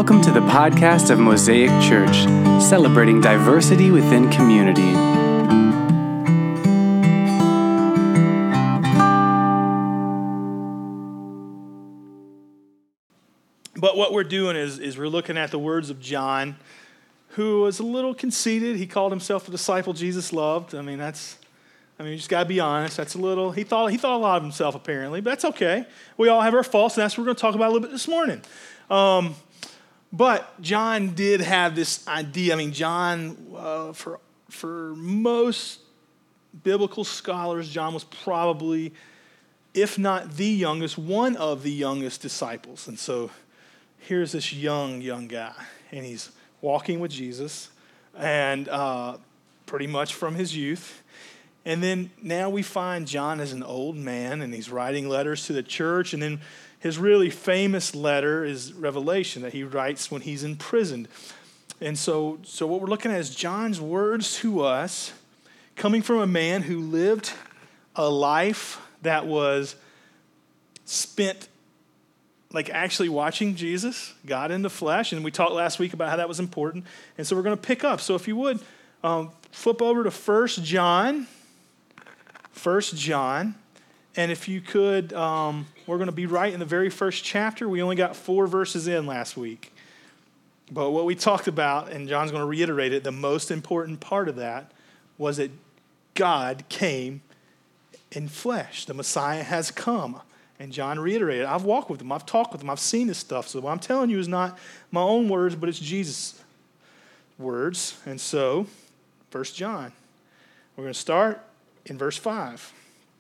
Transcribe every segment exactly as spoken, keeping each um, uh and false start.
Welcome to the podcast of Mosaic Church, celebrating diversity within community. But what we're doing is, is we're looking at the words of John, who was a little conceited. He called himself a disciple Jesus loved. I mean, that's, I mean, you just got to be honest. That's a little, he thought, he thought a lot of himself apparently, but that's okay. We all have our faults, and that's what we're going to talk about a little bit this morning. Um, but John did have this idea. I mean, John, uh, for, for most biblical scholars, John was probably, if not the youngest, one of the youngest disciples. And so here's this young, young guy, and he's walking with Jesus, and uh, pretty much from his youth. And then now we find John as an old man, and he's writing letters to the church. And then his really famous letter is Revelation that he writes when he's imprisoned. And so, so what we're looking at is John's words to us, coming from a man who lived a life that was spent like actually watching Jesus, God in the flesh. And we talked last week about how that was important. And so we're going to pick up. So if you would, um, flip over to First John. First John. And if you could, um, we're going to be right in the very first chapter. We only got four verses in last week. But what we talked about, and John's going to reiterate it, the most important part of that was that God came in flesh. The Messiah has come. And John reiterated, I've walked with him, I've talked with him, I've seen this stuff. So what I'm telling you is not my own words, but it's Jesus' words. And so, First John, we're going to start in verse five.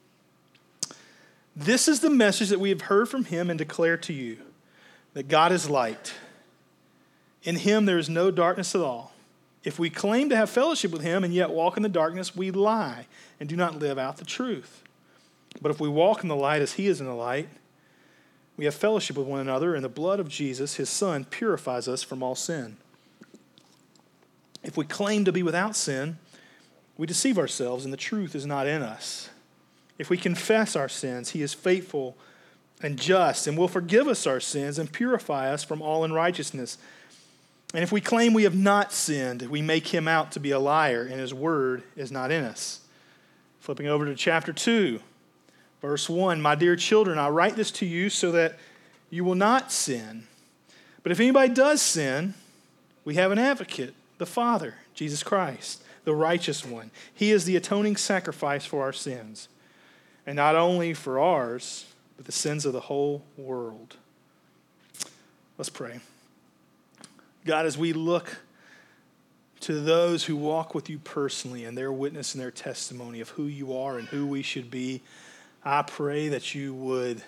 This is the message that we have heard from him and declare to you, that God is light. In him there is no darkness at all. If we claim to have fellowship with him and yet walk in the darkness, we lie and do not live out the truth. But if we walk in the light as he is in the light, we have fellowship with one another, and the blood of Jesus, his son, purifies us from all sin. If we claim to be without sin, we deceive ourselves, and the truth is not in us. If we confess our sins, he is faithful and just, and will forgive us our sins and purify us from all unrighteousness. And if we claim we have not sinned, we make him out to be a liar, and his word is not in us. Flipping over to chapter two. Verse one, my dear children, I write this to you so that you will not sin. But if anybody does sin, we have an advocate, the Father, Jesus Christ, the righteous one. He is the atoning sacrifice for our sins. And not only for ours, but the sins of the whole world. Let's pray. God, as we look to those who walk with you personally and their witness and their testimony of who you are and who we should be, I pray that you would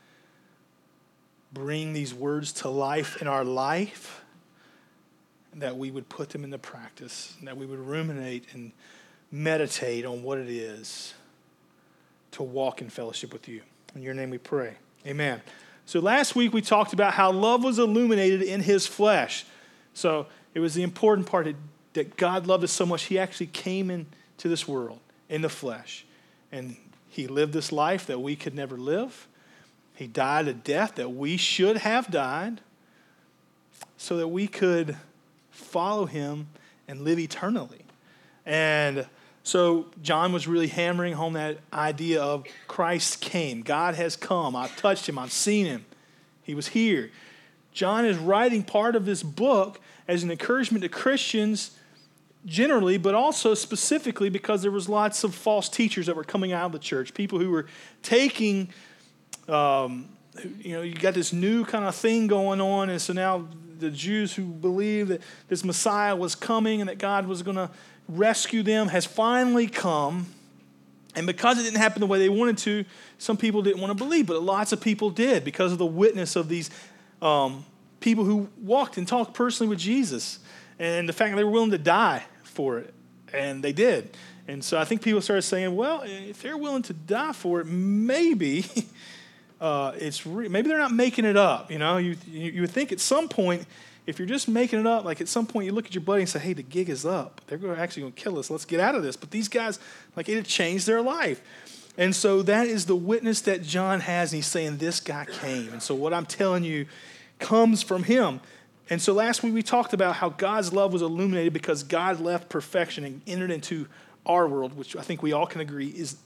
bring these words to life in our life, and that we would put them into practice, and that we would ruminate and meditate on what it is to walk in fellowship with you. In your name we pray. Amen. So last week we talked about how love was illuminated in his flesh. So it was the important part that, that God loved us so much, he actually came into this world in the flesh. And he lived this life that we could never live. He died a death that we should have died so that we could follow him and live eternally. And so John was really hammering home that idea of Christ came. God has come. I've touched him. I've seen him. He was here. John is writing part of this book as an encouragement to Christians generally, but also specifically because there was lots of false teachers that were coming out of the church, people who were taking, um, you know, you got this new kind of thing going on, and so now the Jews who believed that this Messiah was coming and that God was going to rescue them has finally come, and because it didn't happen the way they wanted to, some people didn't want to believe, but lots of people did because of the witness of these um, people who walked and talked personally with Jesus, and the fact that they were willing to die for it, and they did. And so I think people started saying, well, if they're willing to die for it, maybe uh, it's re- maybe they're not making it up. You know, you, you you would think at some point, if you're just making it up, like at some point you look at your buddy and say, hey, the gig is up. They're going actually going to kill us. Let's get out of this. But these guys, like, it had changed their life. And so that is the witness that John has, and he's saying this guy came. And so what I'm telling you comes from him. And so last week we talked about how God's love was illuminated because God left perfection and entered into our world, which I think we all can agree is,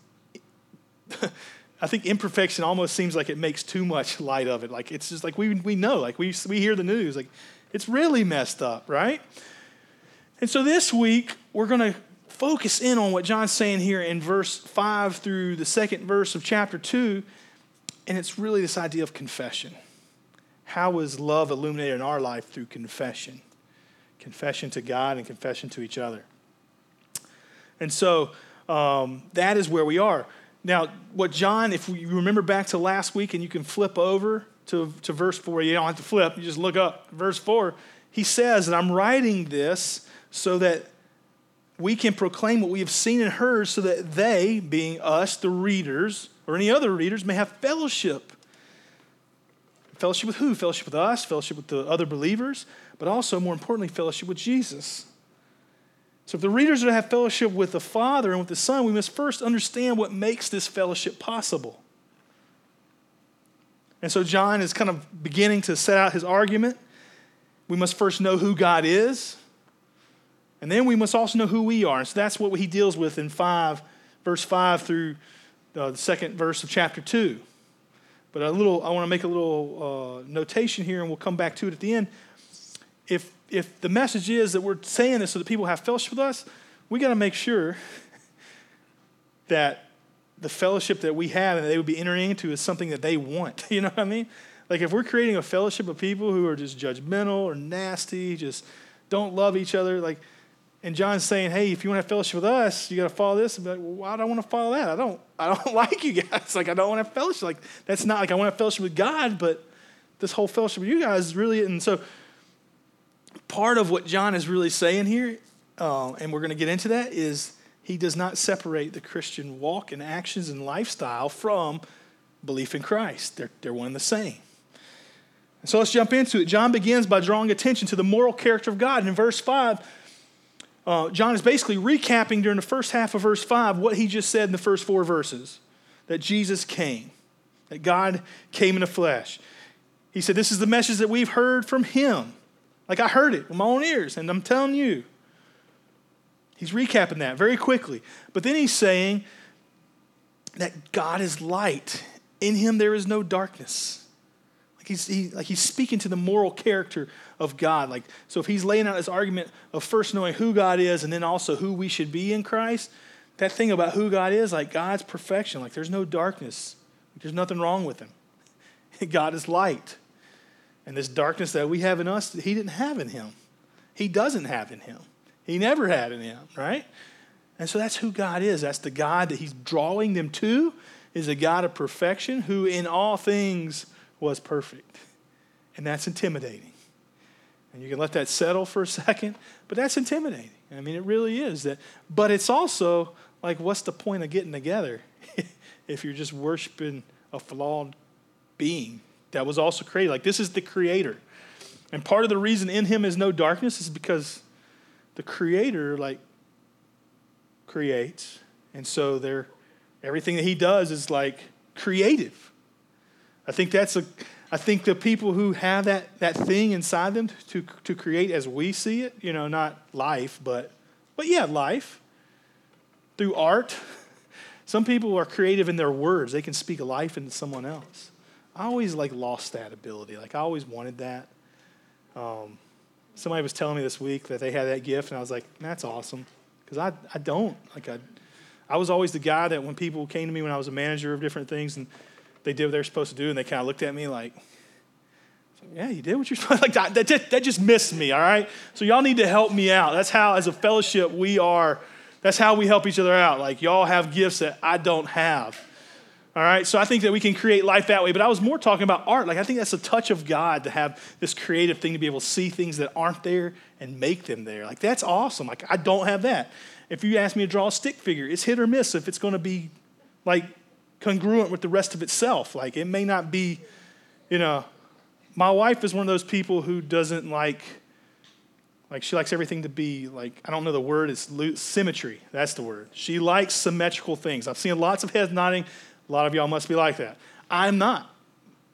I think imperfection almost seems like it makes too much light of it. Like it's just like we we know, like we we hear the news, like it's really messed up, right? And so this week we're going to focus in on what John's saying here in verse five through the second verse of chapter two, and it's really this idea of confession. How is love illuminated in our life through confession? Confession to God and confession to each other. And so um, that is where we are. Now, what John, if you remember back to last week, and you can flip over to, to verse four. You don't have to flip. You just look up. Verse four, he says that I'm writing this so that we can proclaim what we have seen and heard so that they, being us, the readers, or any other readers, may have fellowship. Fellowship with who? Fellowship with us, fellowship with the other believers, but also, more importantly, fellowship with Jesus. So if the readers are to have fellowship with the Father and with the Son, we must first understand what makes this fellowship possible. And so John is kind of beginning to set out his argument. We must first know who God is, and then we must also know who we are. And so that's what he deals with in five, verse five through uh, the second verse of chapter two. But a little, I want to make a little uh, notation here, and we'll come back to it at the end. If if the message is that we're saying this so that people have fellowship with us, we got to make sure that the fellowship that we have and that they would be entering into is something that they want. You know what I mean? Like if we're creating a fellowship of people who are just judgmental or nasty, just don't love each other, like, and John's saying, hey, if you want to have fellowship with us, you got to follow this. And be like, well, why do I want to follow that? I don't, I don't like you guys. Like, I don't want to have fellowship. Like, that's not like I want to have fellowship with God, but this whole fellowship with you guys is really, and so part of what John is really saying here, uh, and we're going to get into that, is he does not separate the Christian walk and actions and lifestyle from belief in Christ. They're, they're one and the same. And so let's jump into it. John begins by drawing attention to the moral character of God. And in verse five, Uh, John is basically recapping during the first half of verse five what he just said in the first four verses, that Jesus came, that God came in the flesh. He said, this is the message that we've heard from him. Like I heard it with my own ears, and I'm telling you. He's recapping that very quickly. But then he's saying that God is light. In him there is no darkness. Like he's, he, like he's speaking to the moral character of God. Like, so if he's laying out his argument of first knowing who God is and then also who we should be in Christ, that thing about who God is, like God's perfection, like there's no darkness. There's nothing wrong with him. God is light. And this darkness that we have in us, he didn't have in him. He doesn't have in him. He never had in him, right? And so that's who God is. That's the God that he's drawing them to, is a God of perfection who in all things was perfect. And that's intimidating. And you can let that settle for a second, but that's intimidating. I mean, it really is. That. But it's also like, what's the point of getting together if you're just worshiping a flawed being that was also created? Like, this is the creator. And part of the reason in him is no darkness is because the creator, like, creates. And so there, everything that he does is, like, creative. I think that's a... I think the people who have that, that thing inside them to, to create as we see it, you know, not life, but, but yeah, life, through art. Some people are creative in their words. They can speak life into someone else. I always, like, lost that ability. Like, I always wanted that. Um, somebody was telling me this week that they had that gift, and I was like, that's awesome. Because I, I don't. Like, I, I was always the guy that when people came to me when I was a manager of different things, and they did what they were supposed to do, and they kind of looked at me like, yeah, you did what you're supposed to. Like, that, that, just, that just missed me, all right? So y'all need to help me out. That's how, as a fellowship, we are, that's how we help each other out. Like, y'all have gifts that I don't have, all right? So I think that we can create life that way. But I was more talking about art. Like, I think that's a touch of God to have this creative thing to be able to see things that aren't there and make them there. Like, that's awesome. Like, I don't have that. If you ask me to draw a stick figure, it's hit or miss if it's going to be, like, congruent with the rest of itself. Like, it may not be, you know, my wife is one of those people who doesn't like, like she likes everything to be like, I don't know the word, it's symmetry. That's the word. She likes symmetrical things. I've seen lots of heads nodding. A lot of y'all must be like that. I'm not.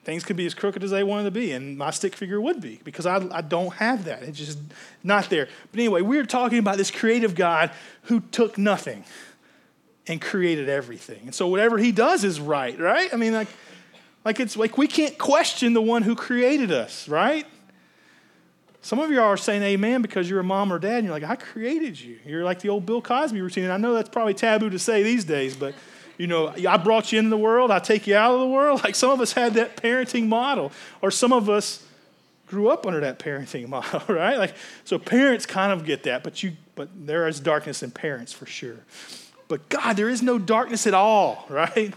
Things could be as crooked as they wanted to be, and my stick figure would be, because I, I don't have that. It's just not there. But anyway, we're talking about this creative God who took nothing and created everything. And so whatever he does is right, right? I mean, like, like it's like we can't question the one who created us, right? Some of you are saying amen because you're a mom or dad, and you're like, I created you. You're like the old Bill Cosby routine. And I know that's probably taboo to say these days, but you know, I brought you into the world, I take you out of the world. Like some of us had that parenting model, or some of us grew up under that parenting model, right? Like, so parents kind of get that, but you, but there is darkness in parents for sure. But God, there is no darkness at all, right?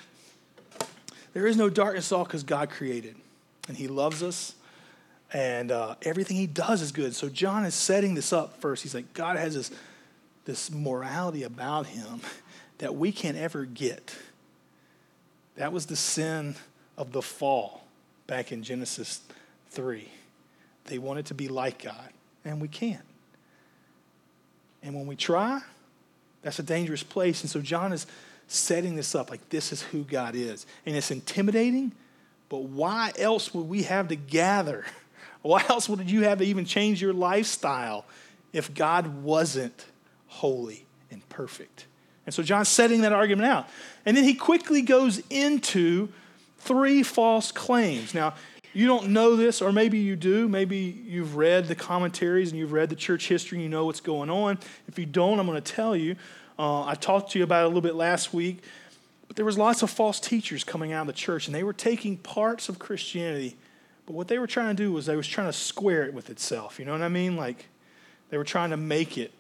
There is no darkness at all because God created, and he loves us, and uh, everything he does is good. So John is setting this up first. He's like, God has this, this morality about him that we can't ever get. That was the sin of the fall back in Genesis three. They wanted to be like God, and we can't. And when we try, that's a dangerous place. And so John is setting this up like this is who God is. And it's intimidating, but why else would we have to gather? Why else would you have to even change your lifestyle if God wasn't holy and perfect? And so John's setting that argument out. And then he quickly goes into three false claims. Now, you don't know this, or maybe you do. Maybe you've read the commentaries and you've read the church history and you know what's going on. If you don't, I'm going to tell you. Uh, I talked to you about it a little bit last week. But there was lots of false teachers coming out of the church, and they were taking parts of Christianity. But what they were trying to do was they was trying to square it with itself. You know what I mean? Like they were trying to make it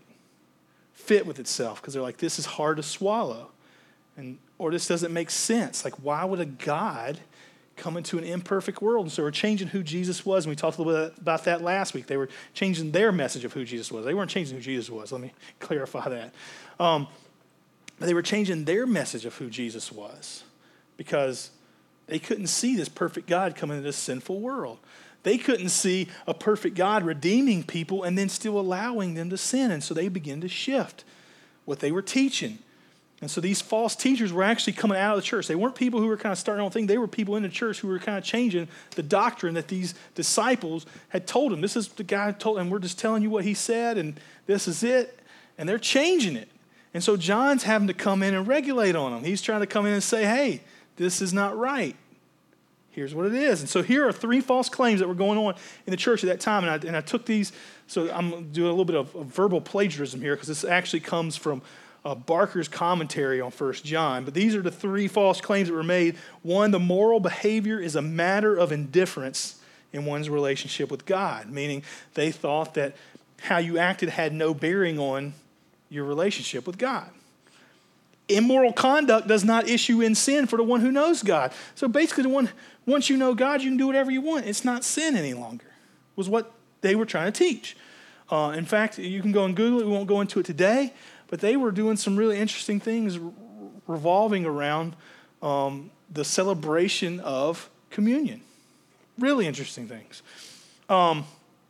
fit with itself because they're like, this is hard to swallow. And or this doesn't make sense. Like, why would a God come into an imperfect world? And so we're changing who Jesus was. And we talked a little bit about that last week. They were changing their message of who Jesus was. They weren't changing who Jesus was. Let me clarify that. Um, they were changing their message of who Jesus was because they couldn't see this perfect God coming into this sinful world. They couldn't see a perfect God redeeming people and then still allowing them to sin. And so they began to shift what they were teaching. And so these false teachers were actually coming out of the church. They weren't people who were kind of starting on thing. They were people in the church who were kind of changing the doctrine that these disciples had told them. This is the guy who told them, we're just telling you what he said, and this is it. And they're changing it. And so John's having to come in and regulate on them. He's trying to come in and say, hey, this is not right. Here's what it is. And so here are three false claims that were going on in the church at that time. And I, and I took these, so I'm doing a little bit of, of verbal plagiarism here because this actually comes from uh, Barker's commentary on First John. But these are the three false claims that were made. One, the moral behavior is a matter of indifference in one's relationship with God, meaning they thought that how you acted had no bearing on your relationship with God. Immoral conduct does not issue in sin for the one who knows God. So basically, the one once you know God, you can do whatever you want. It's not sin any longer, was what they were trying to teach. Uh, in fact, you can go and Google it. We won't go into it today, but they were doing some really interesting things revolving around um, the celebration of communion. Really interesting things. Um,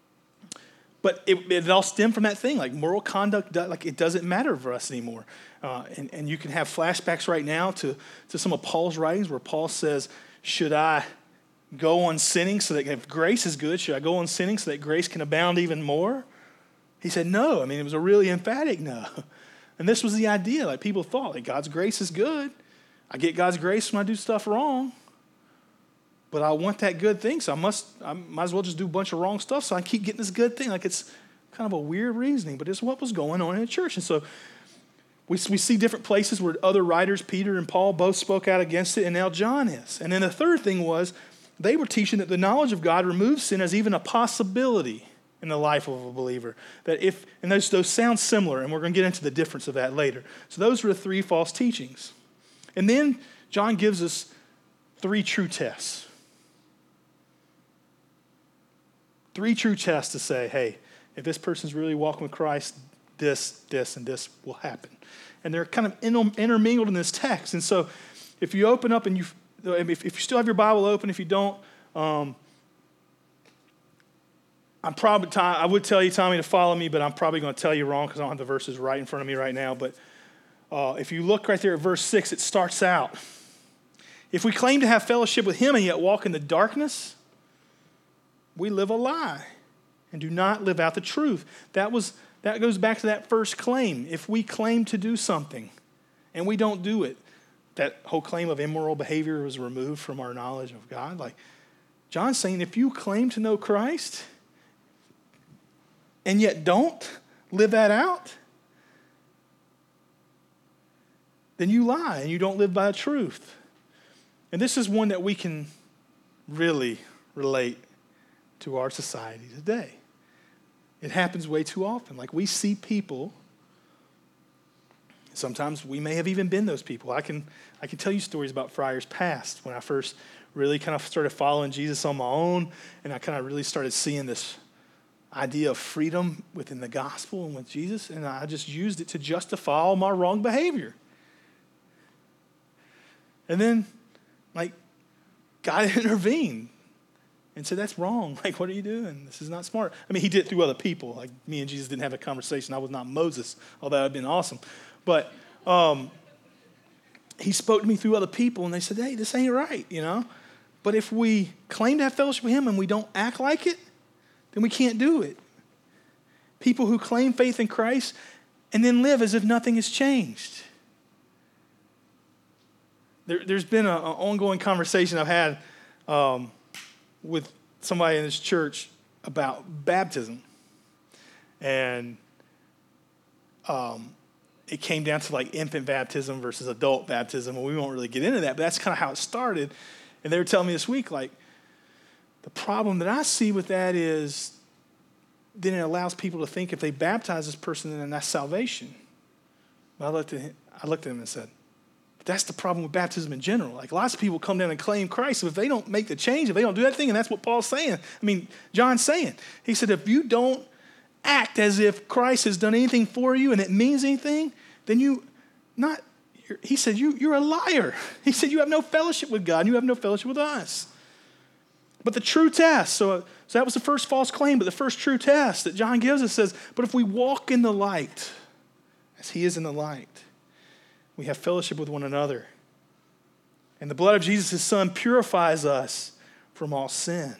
but it, it all stemmed from that thing, like moral conduct, like it doesn't matter for us anymore. Uh, and, and you can have flashbacks right now to, to some of Paul's writings where Paul says, should I go on sinning so that if grace is good, should I go on sinning so that grace can abound even more? He said no. I mean, it was a really emphatic no. And this was the idea. Like people thought, like God's grace is good. I get God's grace when I do stuff wrong. But I want that good thing, so I must, I might as well just do a bunch of wrong stuff so I keep getting this good thing. Like it's kind of a weird reasoning, but it's what was going on in the church. And so We, we see different places where other writers, Peter and Paul, both spoke out against it, and now John is. And then the third thing was they were teaching that the knowledge of God removes sin as even a possibility in the life of a believer. That if, and those, those sound similar, and we're going to get into the difference of that later. So those were the three false teachings. And then John gives us three true tests. Three true tests to say, hey, if this person's really walking with Christ, this, this, and this will happen. And they're kind of intermingled in this text. And so if you open up and you, if, if you still have your Bible open, if you don't, um, I'm probably, I would tell you, Tommy, to follow me, but I'm probably going to tell you wrong because I don't have the verses right in front of me right now. But uh, if you look right there at verse six, it starts out. If we claim to have fellowship with him and yet walk in the darkness, we live a lie and do not live out the truth. That was that goes back to that first claim. If we claim to do something and we don't do it, that whole claim of immoral behavior was removed from our knowledge of God. Like John's saying, if you claim to know Christ and yet don't live that out, then you lie and you don't live by the truth. And this is one that we can really relate to our society today. It happens way too often. Like we see people, sometimes we may have even been those people. I can I can tell you stories about Friars past when I first really kind of started following Jesus on my own, and I kind of really started seeing this idea of freedom within the gospel and with Jesus, and I just used it to justify all my wrong behavior. And then, like, God intervened and said, that's wrong. Like, what are you doing? This is not smart. I mean, he did it through other people. Like, me and Jesus didn't have a conversation. I was not Moses, although that would have been awesome. But um, he spoke to me through other people, and they said, hey, this ain't right, you know? But if we claim to have fellowship with him and we don't act like it, then we can't do it. People who claim faith in Christ and then live as if nothing has changed. There, there's been an ongoing conversation I've had um, with somebody in this church about baptism. And um, it came down to like infant baptism versus adult baptism, and we won't really get into that, but that's kind of how it started. And they were telling me this week, like, the problem that I see with that is then it allows people to think if they baptize this person, then that's salvation. But I looked at him, I looked at him and said, that's the problem with baptism in general. Like, lots of people come down and claim Christ, but if they don't make the change, if they don't do that thing, and that's what Paul's saying. I mean, John's saying. He said, if you don't act as if Christ has done anything for you and it means anything, then you not, he said, you, you're a liar. He said, you have no fellowship with God, and you have no fellowship with us. But the true test, so, so that was the first false claim, but the first true test that John gives us says, but if we walk in the light, as he is in the light, we have fellowship with one another. And the blood of Jesus, his son, purifies us from all sin.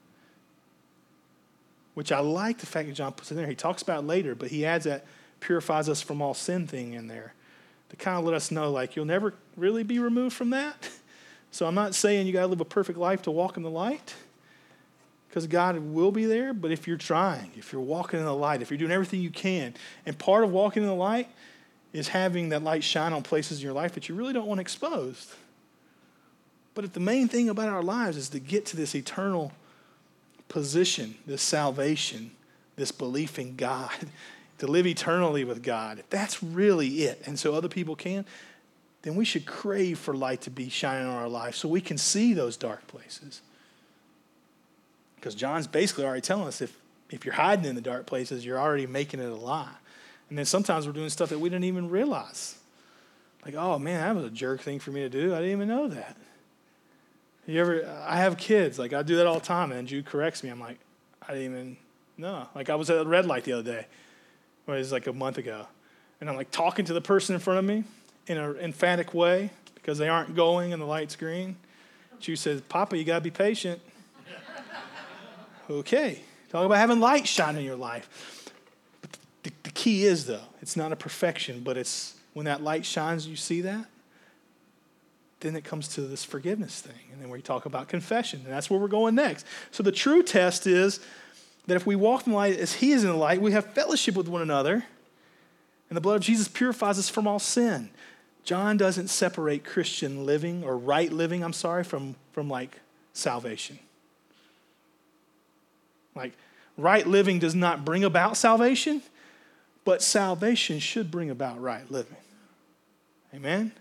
Which I like the fact that John puts in there. He talks about it later, but he adds that purifies us from all sin thing in there to kind of let us know, like, you'll never really be removed from that. So I'm not saying you got to live a perfect life to walk in the light, because God will be there. But if you're trying, if you're walking in the light, if you're doing everything you can, and part of walking in the light is having that light shine on places in your life that you really don't want exposed. But if the main thing about our lives is to get to this eternal position, this salvation, this belief in God, to live eternally with God, if that's really it, and so other people can, then we should crave for light to be shining on our life so we can see those dark places. Because John's basically already telling us if, if you're hiding in the dark places, you're already making it a lie. And then sometimes we're doing stuff that we didn't even realize. Like, oh man, that was a jerk thing for me to do. I didn't even know that. You ever, I have kids, like I do that all the time, and Jude corrects me. I'm like, I didn't even know. Like I was at a red light the other day, or it was like a month ago. And I'm like talking to the person in front of me in an emphatic way because they aren't going and the light's green. Jude says, Papa, you got to be patient. Okay. Talk about having light shine in your life. But the, the key is, though, it's not a perfection, but it's when that light shines, you see that, then it comes to this forgiveness thing. And then we talk about confession, and that's where we're going next. So the true test is that if we walk in the light as he is in the light, we have fellowship with one another, and the blood of Jesus purifies us from all sin. John doesn't separate Christian living, or right living, I'm sorry, from, from like salvation. Like, right living does not bring about salvation, but salvation should bring about right living. Amen?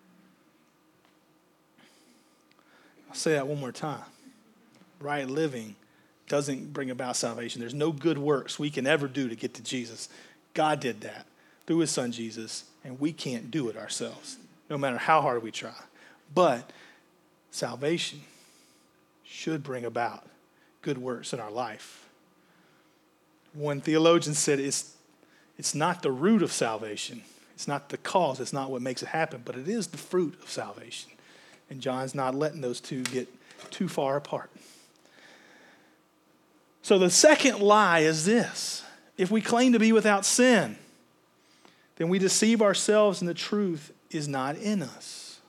I'll say that one more time. Right living doesn't bring about salvation. There's no good works we can ever do to get to Jesus. God did that through his son Jesus, and we can't do it ourselves, no matter how hard we try. But salvation should bring about good works in our life. One theologian said it's, it's not the root of salvation. It's not the cause. It's not what makes it happen, but it is the fruit of salvation. And John's not letting those two get too far apart. So the second lie is this. If we claim to be without sin, then we deceive ourselves and the truth is not in us.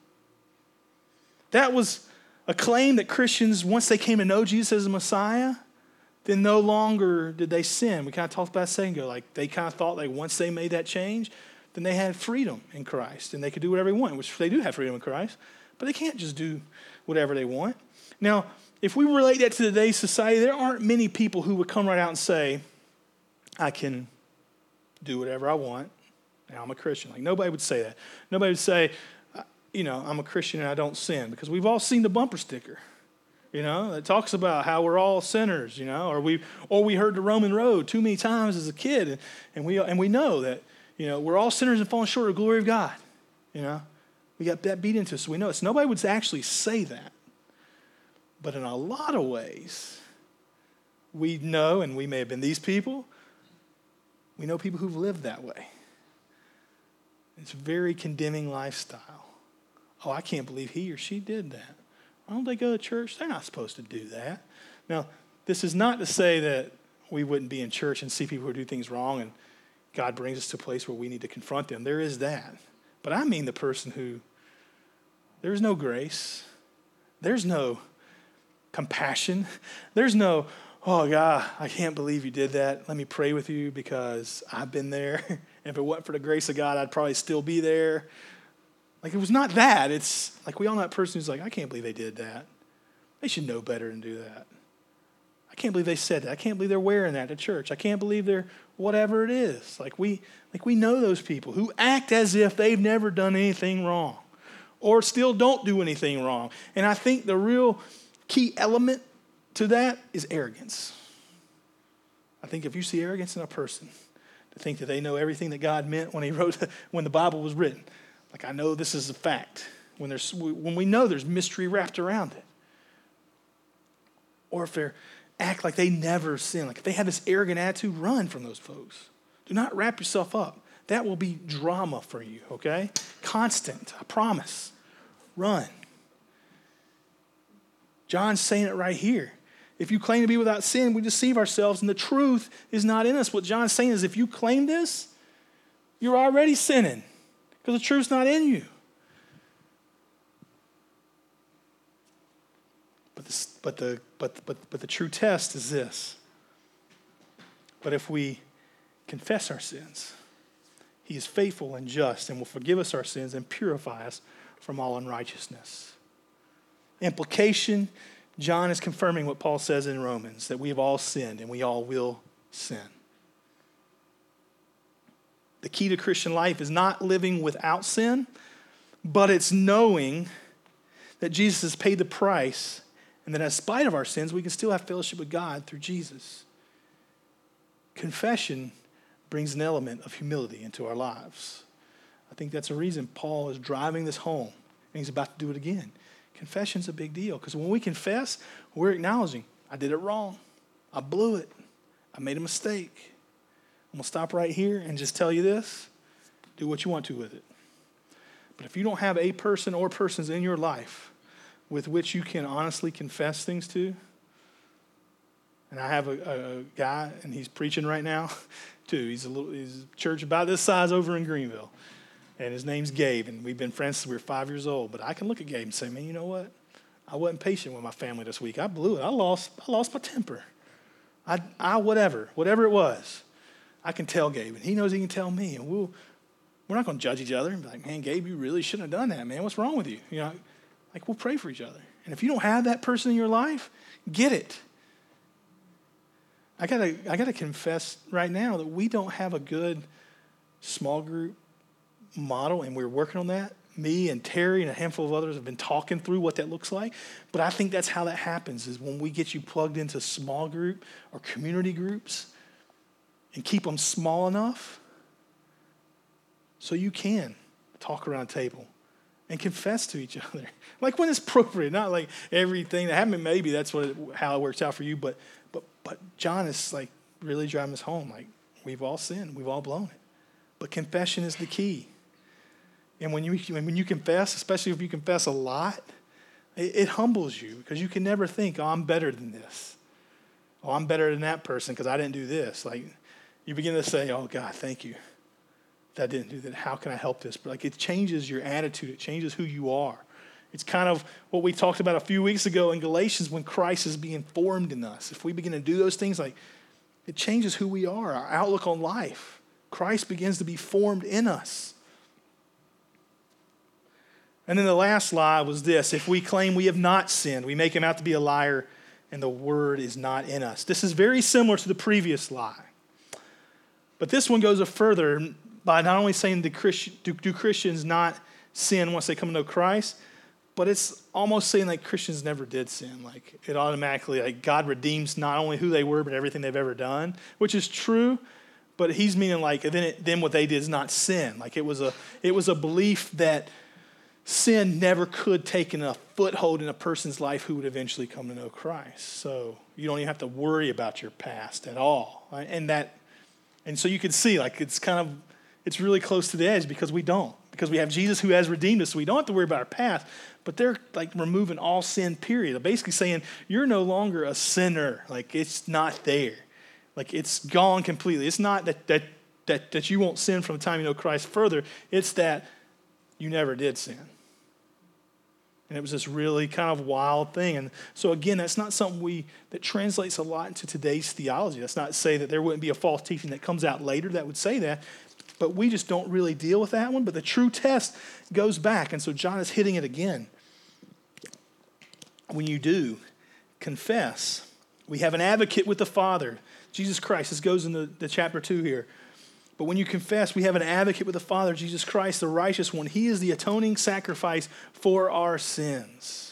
That was a claim that Christians, once they came to know Jesus as a Messiah, then no longer did they sin. We kind of talked about a second ago. Like they kind of thought like once they made that change, then they had freedom in Christ and they could do whatever they want, which they do have freedom in Christ, but they can't just do whatever they want. Now, if we relate that to today's society, there aren't many people who would come right out and say, I can do whatever I want. Now I'm a Christian. Like nobody would say that. Nobody would say, you know, I'm a Christian and I don't sin, because we've all seen the bumper sticker. You know, it talks about how we're all sinners, you know, or we or we heard the Roman road too many times as a kid, and, and we and we know that, you know, we're all sinners and falling short of the glory of God. You know, we got that beat into us, so we know it. So nobody would actually say that. But in a lot of ways, we know, and we may have been these people, we know people who've lived that way. It's a very condemning lifestyle. Oh, I can't believe he or she did that. Why don't they go to church? They're not supposed to do that. Now, this is not to say that we wouldn't be in church and see people who do things wrong and God brings us to a place where we need to confront them. There is that. But I mean the person who, there's no grace. There's no compassion. There's no, oh, God, I can't believe you did that. Let me pray with you because I've been there. And if it wasn't for the grace of God, I'd probably still be there. Like, it was not that. It's like we all know that person who's like, I can't believe they did that. They should know better than do that. I can't believe they said that. I can't believe they're wearing that to church. I can't believe they're whatever it is. Like we, like we know those people who act as if they've never done anything wrong or still don't do anything wrong. And I think the real key element to that is arrogance. I think if you see arrogance in a person, to think that they know everything that God meant when he wrote, when the Bible was written. Like, I know this is a fact. When there's when we know there's mystery wrapped around it. Or if they act like they never sin, like if they have this arrogant attitude, run from those folks. Do not wrap yourself up. That will be drama for you, okay? Constant, I promise. Run. John's saying it right here. If you claim to be without sin, we deceive ourselves and the truth is not in us. What John's saying is if you claim this, you're already sinning because the truth's not in you. But the, but the but but but the true test is this. But if we confess our sins, he is faithful and just and will forgive us our sins and purify us from all unrighteousness. Implication, John is confirming what Paul says in Romans, that we have all sinned and we all will sin. The key to Christian life is not living without sin, but it's knowing that Jesus has paid the price and that in spite of our sins, we can still have fellowship with God through Jesus. Confession brings an element of humility into our lives. I think that's a reason Paul is driving this home, and he's about to do it again. Confession's a big deal because when we confess, we're acknowledging, I did it wrong. I blew it. I made a mistake. I'm going to stop right here and just tell you this. Do what you want to with it. But if you don't have a person or persons in your life with which you can honestly confess things to, and I have a, a guy, and he's preaching right now, too. He's a little, he's a church about this size over in Greenville. And his name's Gabe, and we've been friends since we were five years old. But I can look at Gabe and say, man, you know what? I wasn't patient with my family this week. I blew it. I lost I lost my temper. I, I whatever, whatever it was. I can tell Gabe, and he knows he can tell me. And we'll, we're not going to judge each other and be like, man, Gabe, you really shouldn't have done that, man. What's wrong with you? You know, like we'll pray for each other. And if you don't have that person in your life, get it. I gotta, I gotta confess right now that we don't have a good small group model, and we're working on that. Me and Terry and a handful of others have been talking through what that looks like. But I think that's how that happens, is when we get you plugged into small group or community groups and keep them small enough so you can talk around a table and confess to each other. Like when it's appropriate, not like everything that happened. Maybe that's what it, how it works out for you. But but but John is like really driving us home. Like we've all sinned. We've all blown it. But confession is the key. And when you when you confess, especially if you confess a lot, It, it humbles you because you can never think, oh, I'm better than this. Oh, I'm better than that person because I didn't do this. Like, you begin to say, oh, God, thank you. That didn't do that. How can I help this? But like, it changes your attitude. It changes who you are. It's kind of what we talked about a few weeks ago in Galatians when Christ is being formed in us. If we begin to do those things, like, it changes who we are, our outlook on life. Christ begins to be formed in us. And then the last lie was this: if we claim we have not sinned, we make him out to be a liar, and the word is not in us. This is very similar to the previous lie. But this one goes a further by not only saying do, Christ, do, do Christians not sin once they come to know Christ, but it's almost saying like Christians never did sin. Like it automatically, like God redeems not only who they were, but everything they've ever done, which is true. But he's meaning like then, it, then what they did is not sin. Like it was a it was a belief that sin never could take a foothold in a person's life who would eventually come to know Christ. So you don't even have to worry about your past at all. Right? And that, and so you can see like it's kind of it's really close to the edge because we don't. Because we have Jesus who has redeemed us, so we don't have to worry about our past. But they're like removing all sin, period. They're basically saying you're no longer a sinner. Like it's not there. Like it's gone completely. It's not that that that that you won't sin from the time you know Christ further. It's that you never did sin. And it was this really kind of wild thing. And so again, that's not something we that translates a lot into today's theology. That's not to say that there wouldn't be a false teaching that comes out later that would say that. But we just don't really deal with that one. But the true test goes back. And so John is hitting it again. When you do confess, we have an advocate with the Father, Jesus Christ. This goes into the chapter two here. But when you confess, we have an advocate with the Father, Jesus Christ, the righteous one. He is the atoning sacrifice for our sins.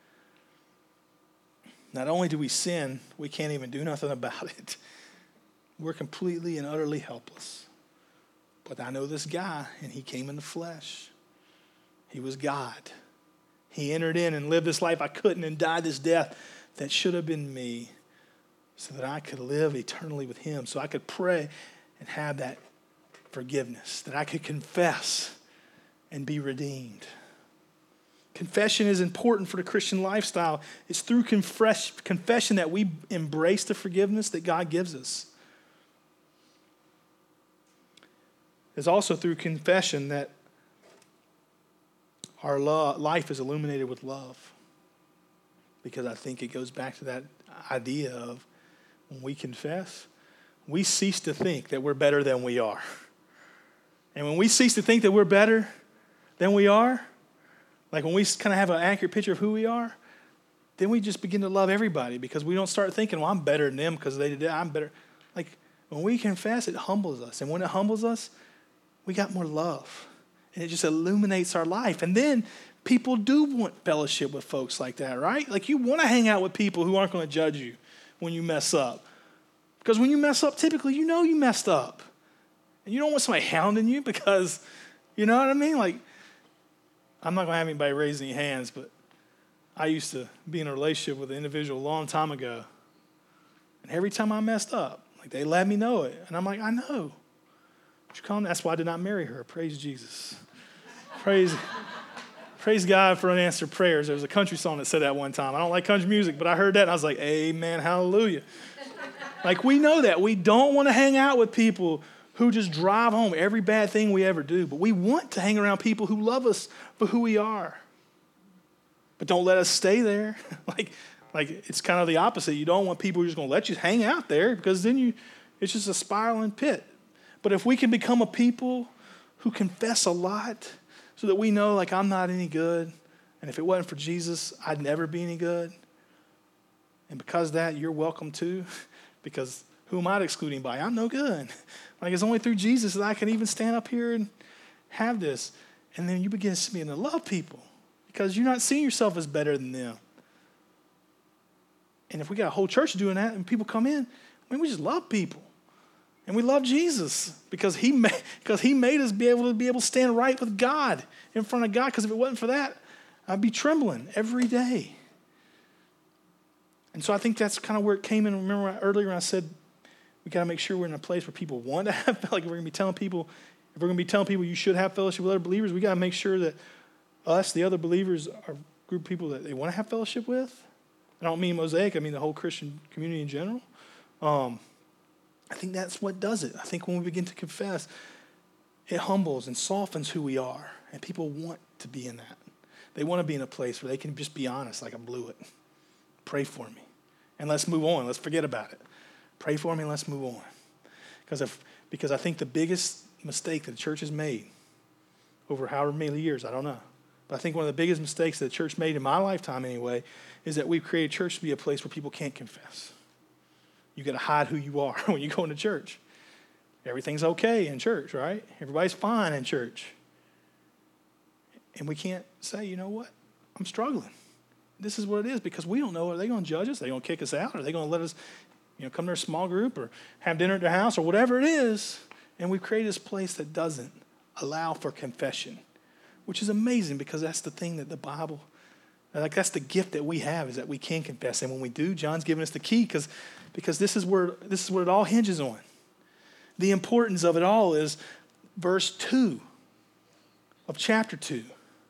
Not only do we sin, we can't even do nothing about it. We're completely and utterly helpless. But I know this guy, and he came in the flesh. He was God. He entered in and lived this life I couldn't and died this death that should have been me so that I could live eternally with him, so I could pray and have that forgiveness, that I could confess and be redeemed. Confession is important for the Christian lifestyle. It's through confess- confession that we embrace the forgiveness that God gives us. It's also through confession that our lo- life is illuminated with love. Because I think it goes back to that idea of when we confess, we cease to think that we're better than we are. And when we cease to think that we're better than we are, like when we kind of have an accurate picture of who we are, then we just begin to love everybody because we don't start thinking, well, I'm better than them because they did that. I'm better. Like when we confess, it humbles us. And when it humbles us, we got more love. And it just illuminates our life. And then people do want fellowship with folks like that, right? Like you want to hang out with people who aren't going to judge you when you mess up. Because when you mess up, typically you know you messed up. And you don't want somebody hounding you because, you know what I mean? Like, I'm not going to have anybody raise any hands, but I used to be in a relationship with an individual a long time ago. And every time I messed up, like they let me know it. And I'm like, I know. But you call me? That's why I did not marry her. Praise Jesus. Praise Praise God for unanswered prayers. There was a country song that said that one time. I don't like country music, but I heard that and I was like, amen, hallelujah. Like we know that. We don't want to hang out with people who just drive home every bad thing we ever do. But we want to hang around people who love us for who we are. But don't let us stay there. like, like it's kind of the opposite. You don't want people who are just going to let you hang out there because then you, it's just a spiraling pit. But if we can become a people who confess a lot so that we know, like, I'm not any good, and if it wasn't for Jesus, I'd never be any good. And because of that, you're welcome too, because who am I to exclude anybody? I'm no good. Like, it's only through Jesus that I can even stand up here and have this. And then you begin to begin to love people because you're not seeing yourself as better than them. And if we got a whole church doing that and people come in, I mean, we just love people. And we love Jesus because he made, because he made us be able to be able to stand right with God in front of God. Because if it wasn't for that, I'd be trembling every day. And so I think that's kind of where it came in. Remember earlier when I said we got to make sure we're in a place where people want to have, like we're going to be telling people, if we're going to be telling people you should have fellowship with other believers, we got to make sure that us, the other believers, are group of people that they want to have fellowship with. I don't mean Mosaic, I mean the whole Christian community in general. Um, I think that's what does it. I think when we begin to confess, it humbles and softens who we are. And people want to be in that. They want to be in a place where they can just be honest, like I blew it. Pray for me. And let's move on. Let's forget about it. Pray for me and let's move on. Because if because I think the biggest mistake that the church has made over however many years, I don't know. But I think one of the biggest mistakes that the church made in my lifetime anyway is that we've created church to be a place where people can't confess. You got to hide who you are when you go into church. Everything's okay in church, right? Everybody's fine in church. And we can't say, you know what? I'm struggling. This is what it is because we don't know. Are they going to judge us? Are they going to kick us out? Are they going to let us, you know, come to a small group or have dinner at their house or whatever it is? And we've created this place that doesn't allow for confession, which is amazing because that's the thing that the Bible, like that's the gift that we have is that we can confess. And when we do, John's giving us the key because because this is where this is what it all hinges on. The importance of it all is verse two of chapter two.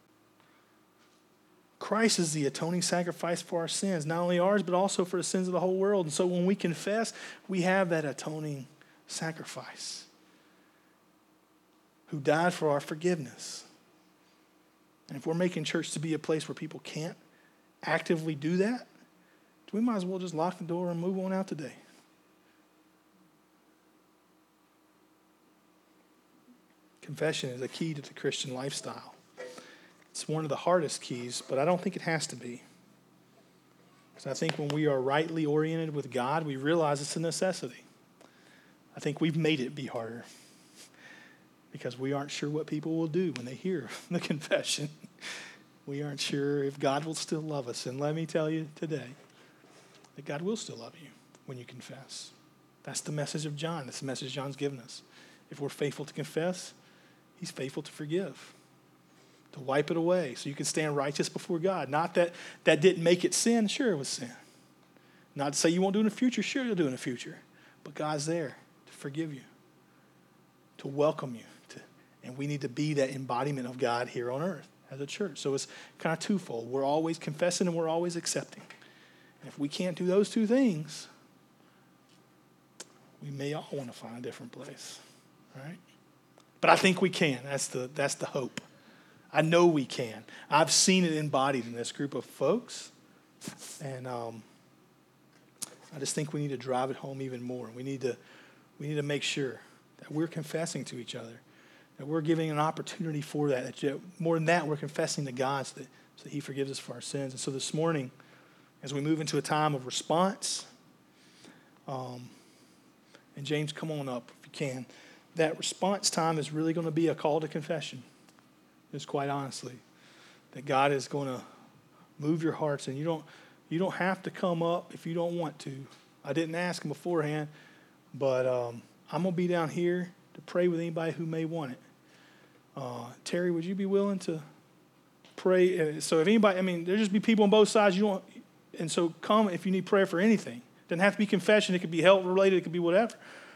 Christ is the atoning sacrifice for our sins, not only ours, but also for the sins of the whole world. And so when we confess, we have that atoning sacrifice who died for our forgiveness. And if we're making church to be a place where people can't actively do that, we might as well just lock the door and move on out today. Confession is a key to the Christian lifestyle. It's one of the hardest keys, but I don't think it has to be. Because I think when we are rightly oriented with God, we realize it's a necessity. I think we've made it be harder because we aren't sure what people will do when they hear the confession. We aren't sure if God will still love us. And let me tell you today that God will still love you when you confess. That's the message of John. That's the message John's given us. If we're faithful to confess, he's faithful to forgive, to wipe it away so you can stand righteous before God. Not that that didn't make it sin. Sure, it was sin. Not to say you won't do it in the future. Sure, you'll do it in the future. But God's there to forgive you, to welcome you. To, and we need to be that embodiment of God here on earth as a church. So it's kind of twofold. We're always confessing and we're always accepting. And if we can't do those two things, we may all want to find a different place, right? But I think we can. That's the that's the hope. I know we can. I've seen it embodied in this group of folks. And um, I just think we need to drive it home even more. We need to we need to make sure that we're confessing to each other, that we're giving an opportunity for that. that more than that, we're confessing to God so that, so that he forgives us for our sins. And so this morning, as we move into a time of response, um, and James, come on up if you can, that response time is really going to be a call to confession. Just quite honestly, that God is going to move your hearts, and you don't you don't have to come up if you don't want to. I didn't ask him beforehand, but um, I'm going to be down here to pray with anybody who may want it. Uh, Terry, would you be willing to pray? So if anybody, I mean, there'll just be people on both sides. You don't, and so come if you need prayer for anything. It doesn't have to be confession. It could be health related. It could be whatever.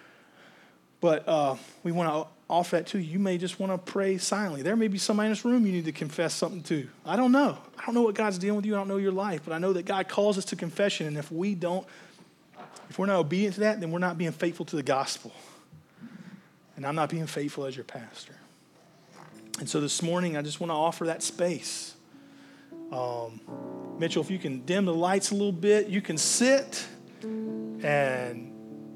But uh, we want to offer that to you. You may just want to pray silently. There may be somebody in this room you need to confess something to. I don't know. I don't know what God's dealing with you. I don't know your life. But I know that God calls us to confession. And if we don't, if we're not obedient to that, then we're not being faithful to the gospel. And I'm not being faithful as your pastor. And so this morning, I just want to offer that space. Um, Mitchell, if you can dim the lights a little bit, you can sit and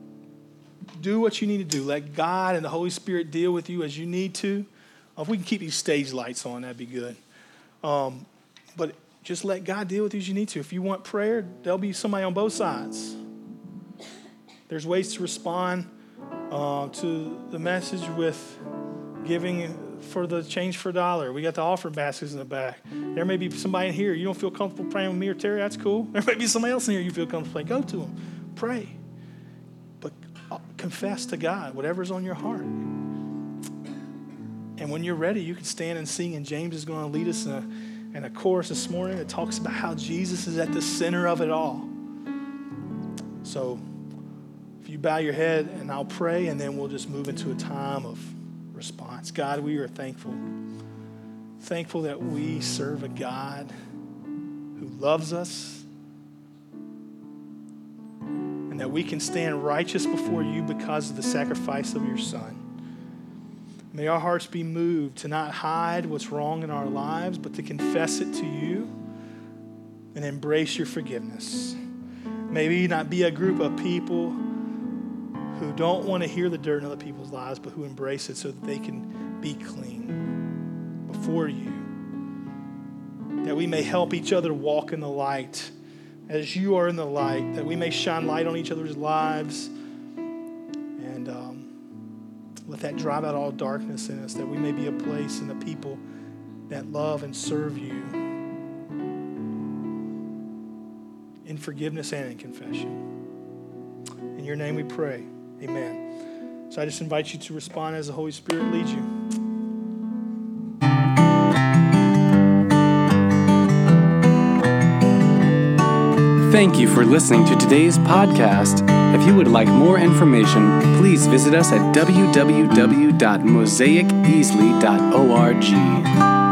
do what you need to do. Let God and the Holy Spirit deal with you as you need to. If we can keep these stage lights on, that'd be good. Um, but just let God deal with you as you need to. If you want prayer, there'll be somebody on both sides. There's ways to respond uh, to the message with giving for the change for a dollar. We got the offering baskets in the back. There may be somebody in here. You don't feel comfortable praying with me or Terry. That's cool. There may be somebody else in here you feel comfortable praying. Go to them. Pray. But confess to God whatever's on your heart. And when you're ready, you can stand and sing. And James is going to lead us in a, in a chorus this morning that talks about how Jesus is at the center of it all. So if you bow your head and I'll pray, and then we'll just move into a time of response. God, we are thankful. Thankful that we serve a God who loves us, and that we can stand righteous before you because of the sacrifice of your Son. May our hearts be moved to not hide what's wrong in our lives, but to confess it to you and embrace your forgiveness. May we not be a group of people who don't want to hear the dirt in other people's lives, but who embrace it so that they can be clean before you. That we may help each other walk in the light as you are in the light, that we may shine light on each other's lives and um, let that drive out all darkness in us, that we may be a place and a people that love and serve you in forgiveness and in confession. In your name we pray. Amen. So I just invite you to respond as the Holy Spirit leads you. Thank you for listening to today's podcast. If you would like more information, please visit us at w w w dot mosaic easley dot org.